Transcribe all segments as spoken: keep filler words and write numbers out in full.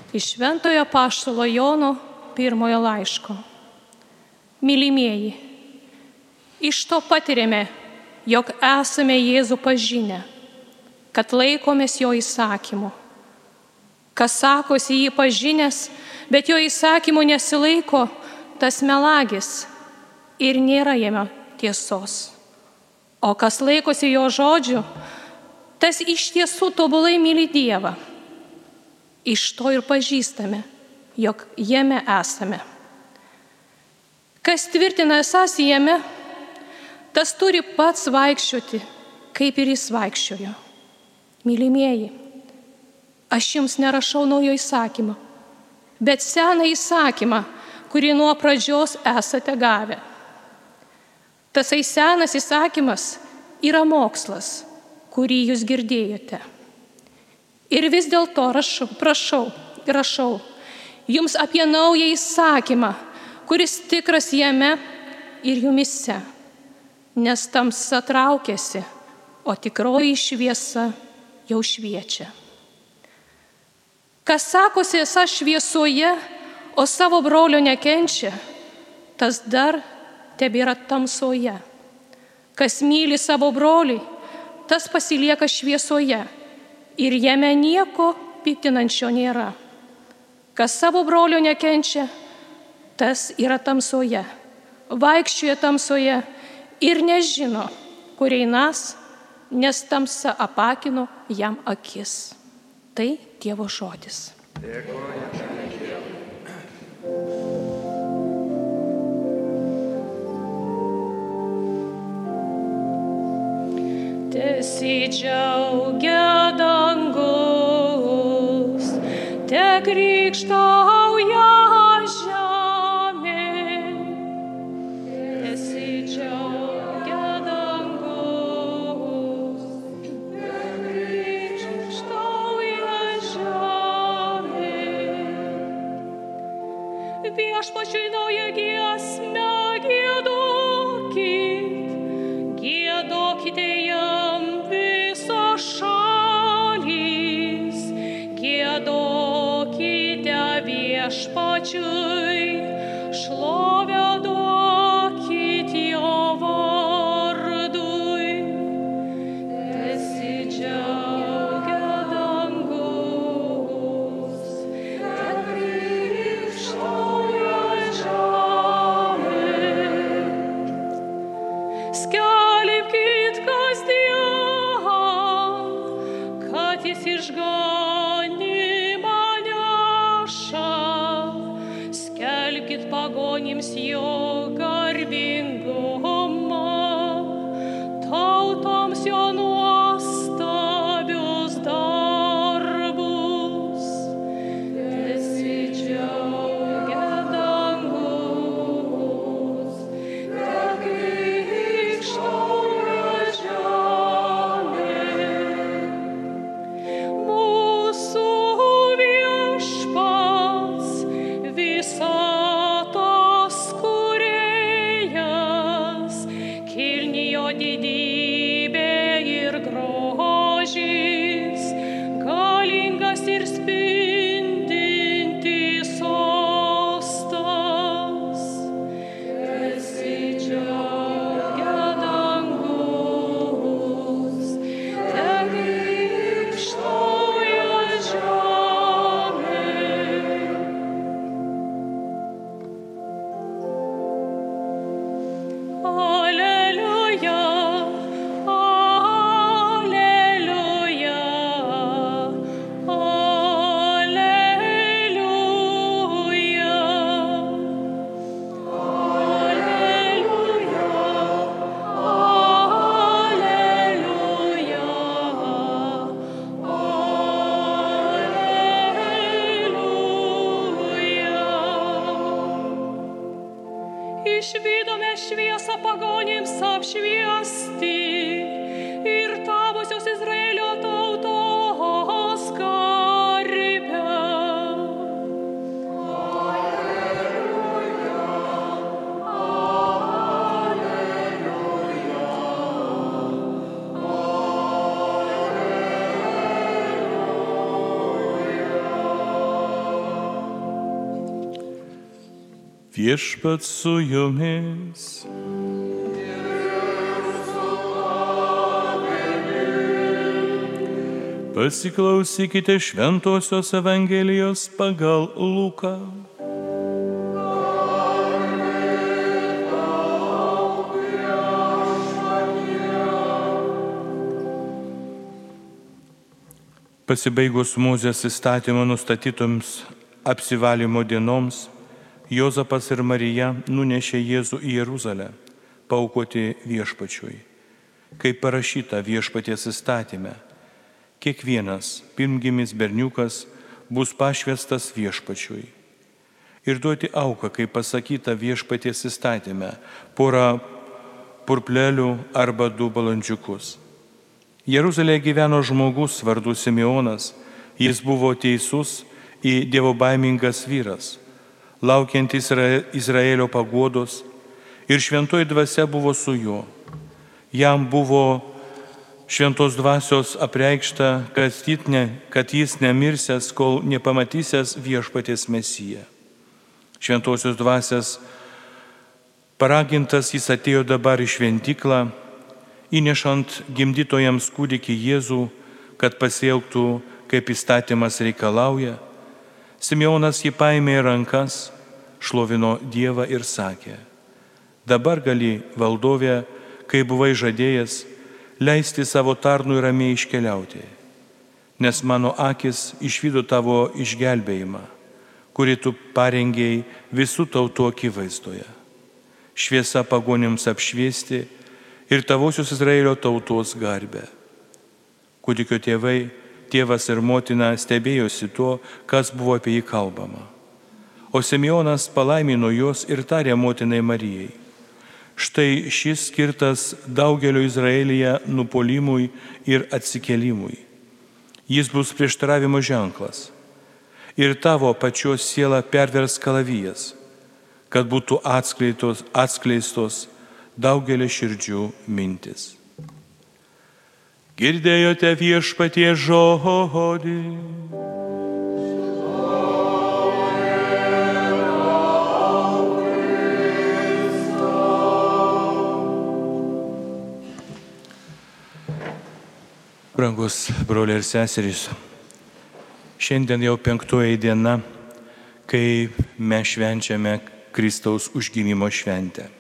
Iš Šventojo Apaštalo Jono pirmojo laiško. Mylimieji, iš to patiriame, jog esame Jėzų pažinę, kad laikomės jo įsakymų. Kas sakosi jį pažinęs, bet jo įsakymų nesilaiko, tas melagis ir nėra jame tiesos. O kas laikosi jo žodžių, tas iš tiesų tobulai myli Dievą. Iš to ir pažįstame, jog jame esame. Kas tvirtina esąs jame, tas turi pats vaikščioti, kaip ir jis vaikščiojo. Mylimieji, aš jums nerašau naujo įsakymą, bet seną įsakymą, kurį nuo pradžios esate gavę. Tasai senas įsakymas yra mokslas, kurį jūs girdėjote. Ir vis dėlto rašau, prašau, rašau jums apie naują įsakymą, kuris tikras jame ir jumise, nes tamsa traukiasi, o tikroji šviesa jau šviečia. Kas sakosi esą šviesoje, o savo brolio nekenčia, tas dar tebėra tamsoje. Kas myli savo brolį, tas pasilieka šviesoje ir jame nieko piktinančio nėra. Kas savo brolio nekenčia, tas yra tamsoje, vaikščioja tamsoje ir nežino, kur einas, nes tamsa apakino jam akis. Tai Dievo žodis. Tesidžiaugia dangus, tekrikštauja žemė. Tesidžiaugia dangus, tekrikštauja žemė. Viešpačiui naują giesmę giedokit, giedokite jam visos šalys, giedokite viešpačiui, šlovę duokit jo vardui. Tesidžiaugia dangus, tekrikštauja žemė. Skelbkit kasdien, kad jis išganymą neša. Skelbkit pagonims jo garbingumą, tautoms jo nuostabius darbus. Tesidžiaugia dangus, tekrikštauja žemė. Mūsų viešpats, visatos kūrėjas, kilni jo didybė ir grožis, galingas ir spindintis sostas. Tesidžiaugia dangus, tekrikštauja žemė. Alleluja, alleluja, alleluja. Alleluja, alleluja. Išvydome šviesą pagonims apšviesti ir tavusios Izraelio tautos garbę. Alleluja, alleluja, alleluja. Viešpats su jumis. Pasiklausykite Šventosios Evangelijos pagal Luką. Pasibaigus Mozės įstatymo nustatytoms apsivalymo dienoms, Juozapas ir Marija nunešė Jėzų į Jeruzalę paaukoti Viešpačiui. Kaip parašyta Viešpaties įstatyme, kiekvienas pirmgimis berniukas bus pašvęstas Viešpačiui. Ir duoti auką, kaip pasakyta Viešpaties įstatyme, porą purplelių arba du balandžiukus. Jeruzalėje gyveno žmogus vardu Simeonas. Jis buvo teisus ir dievobaimingas vyras, laukiantis Izraelio paguodos, ir šventoji dvasia buvo su juo. Jam buvo šventos dvasios apreikšta, kad jis nemirsęs, kol nepamatysęs Viešpaties Mesiją. Šventosios dvasios paragintas jis atėjo dabar į šventyklą, įnešant gimdytojams kūdikį Jėzų, kad pasielgtų, kaip įstatymas reikalauja. Simeonas jį paėmė į rankas, šlovino Dievą ir sakė: dabar gali, valdovė, kai buvai žadėjęs, leisti savo tarnui ramiai iškeliauti, nes mano akis išvydo tavo išgelbėjimą, kurį tu parengėjai visų tautų akivaizdoje. Šviesa pagonims apšviesti ir tavosios Izraelio tautos garbę. Kūdikio tėvai, tėvas ir motina stebėjosi tuo, kas buvo apie jį kalbama. O Simeonas palaimino juos ir tarė motinai Marijai: štai šis skirtas daugelio Izraelyje nupuolimui ir atsikėlimui. Jis bus prieštaravimo ženklas. Ir tavo pačios siela pervers kalavijas, kad būtų atskleistos, atskleistos daugelio širdžių mintis. Girdėjote Viešpaties žodį. Brangus broliai ir seserys, šiandien jau penktoji diena, kai mes švenčiame Kristaus užgimimo šventę.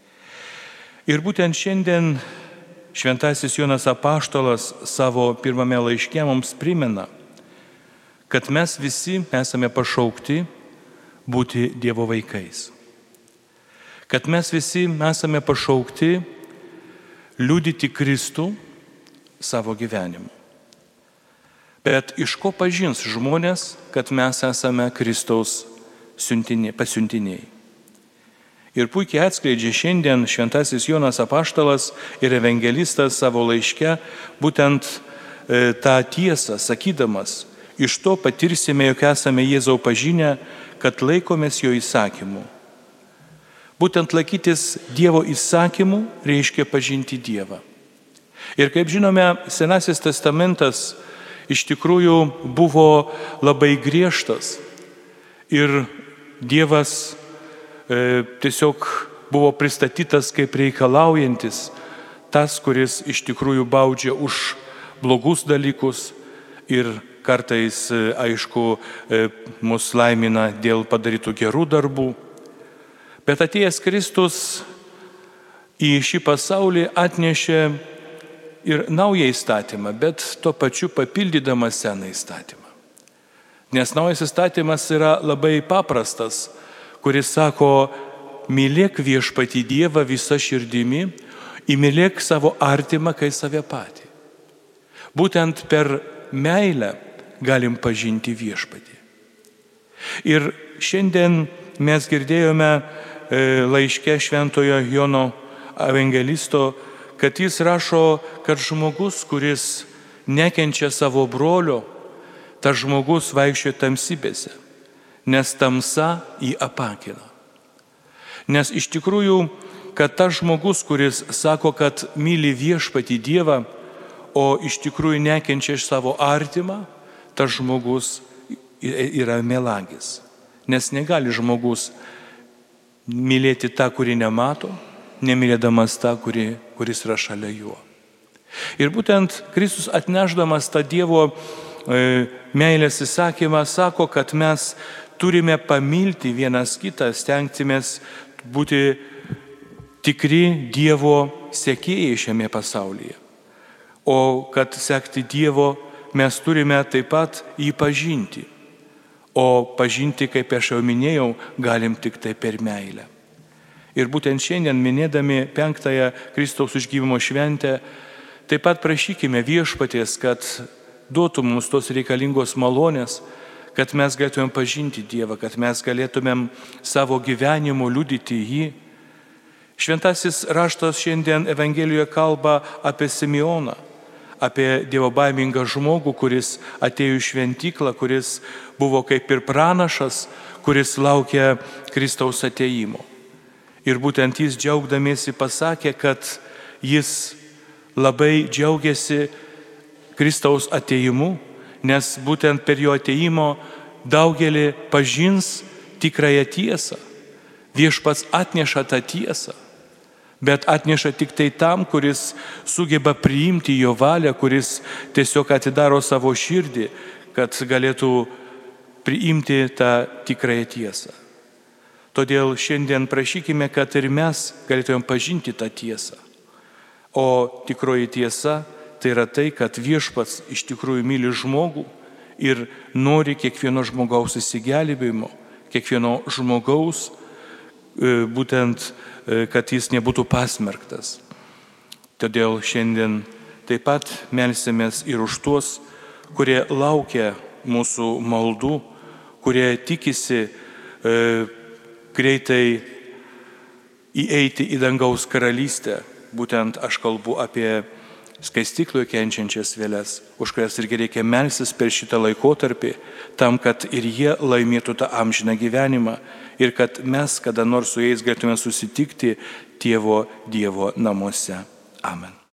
Ir būtent šiandien šventasis Jonas Apaštalas savo pirmame laiške mums primena, kad mes visi esame pašaukti būti Dievo vaikais. Kad mes visi esame pašaukti liudyti Kristų savo gyvenimu. Bet iš ko pažins žmonės, kad mes esame Kristaus pasiuntiniai? Ir puikiai atskleidžia šiandien šventasis Jonas Apaštalas ir evangelistas savo laiške būtent e, tą tiesą, sakydamas: iš to patirsime, jog esame Jėzaus pažinę, kad laikomės jo įsakymų. Būtent laikytis Dievo įsakymų reiškia pažinti Dievą. Ir kaip žinome, Senasis testamentas iš tikrųjų buvo labai griežtas ir Dievas e, tiesiog buvo pristatytas kaip reikalaujantis, tas, kuris iš tikrųjų baudžia už blogus dalykus ir kartais, aišku, mus laimina dėl padarytų gerų darbų. Bet atėjęs Kristus į šį pasaulį atnešė ir naują įstatymą, bet tuo pačiu papildydamas seną įstatymą. Nes naujas įstatymas yra labai paprastas, kuris sako: mylėk viešpatį Dievą visą širdimi, įmylėk savo artimą kaip save patį. Būtent per meilę galim pažinti viešpatį. Ir šiandien mes girdėjome laiške šventojo Jono evangelisto, kad jis rašo, kad žmogus, kuris nekenčia savo brolio, tas žmogus vaikščioja tamsybėse, nes tamsa jį apakina. Nes iš tikrųjų, kad tas žmogus, kuris sako, kad myli viešpatį Dievą, o iš tikrųjų nekenčia iš savo artimą, tas žmogus yra melagis. Nes negali žmogus mylėti tą, kurį nemato, nemylėdamas tą, kuri, kuris yra šalia juo. Ir būtent Kristus atnešdamas tą Dievo e, meilės įsakymą sako, kad mes turime pamilti vienas kitą, stengsimės būti tikri Dievo sekėjai šiame pasaulyje. O kad sekti Dievo, mes turime taip pat jį pažinti. O pažinti, kaip aš jau minėjau, galim tik tai per meilę. Ir būtent šiandien, minėdami penktąją Kristaus užgimimo šventę, taip pat prašykime Viešpaties, kad duotų mums tos reikalingos malonės, kad mes galėtumėm pažinti Dievą, kad mes galėtumėm savo gyvenimu liudyti jį. Šventasis raštas šiandien Evangelijoje kalba apie Simeoną, apie dievobaimingą žmogų, kuris atėjo į šventyklą, kuris buvo kaip ir pranašas, kuris laukia Kristaus atėjimo. Ir būtent jis džiaugdamiesi pasakė, kad jis labai džiaugiasi Kristaus atėjimu, nes būtent per jo atėjimo daugelį pažins tikrąją tiesą. Viešpats atneša tą tiesą. Bet atneša tik tai tam, kuris sugeba priimti jo valią, kuris tiesiog atidaro savo širdį, kad galėtų priimti tą tikrąją tiesą. Todėl šiandien prašykime, kad ir mes galėtumėm pažinti tą tiesą. O tikroji tiesa tai yra tai, kad Viešpats iš tikrųjų myli žmogų ir nori kiekvieno žmogaus įsigelbėjimo, kiekvieno žmogaus būtent, kad jis nebūtų pasmerktas. Todėl šiandien taip pat melsimės ir už tuos, kurie laukia mūsų maldų, kurie tikisi e, greitai įeiti į dangaus karalystę. Būtent aš kalbu apie skaistykloje kenčiančias vėles, už kurias irgi reikia melstis per šitą laikotarpį, tam, kad ir jie laimėtų tą amžiną gyvenimą ir kad mes kada nors su jais galėtume susitikti tėvo Dievo namuose. Amen.